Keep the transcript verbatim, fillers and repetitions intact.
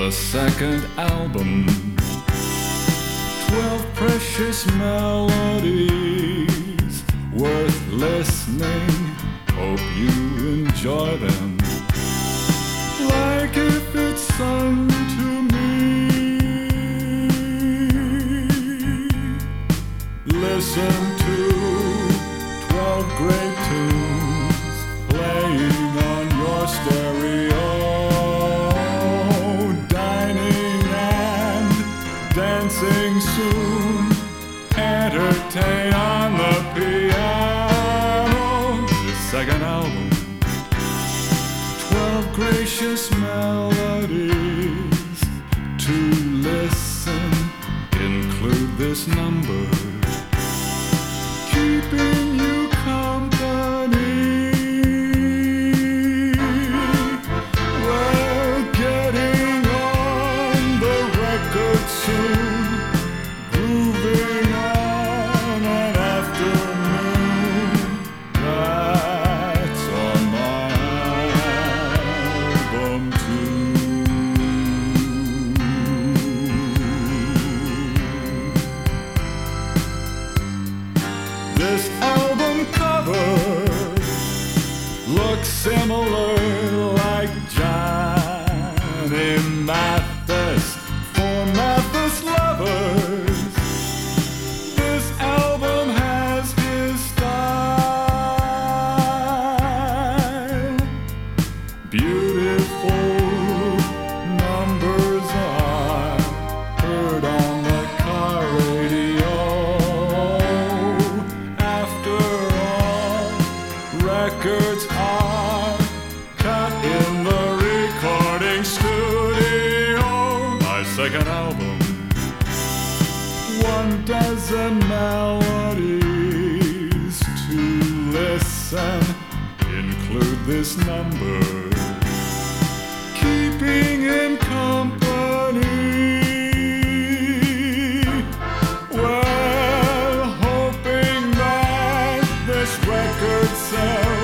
the second album. Twelve precious melodies worth listening. Hope you enjoy them like if it's sung to me. Listen to twelve great tunes playing on your stereo, dining and dancing soon, entertain on the piano. The second album, twelve gracious melodies to listen, include this number, keeping you company. Well, getting on the record soon, grooving on an afternoon. That's on my album too. This album cover looks similar, like Johnny Mathis for Mathis lovers. This album has his style. Beautiful numbers are heard on the car radio. After all, records are cut in the recording studio. My second album, one dozen melodies to listen, include this number, keeping in company. Well, hoping that this record sells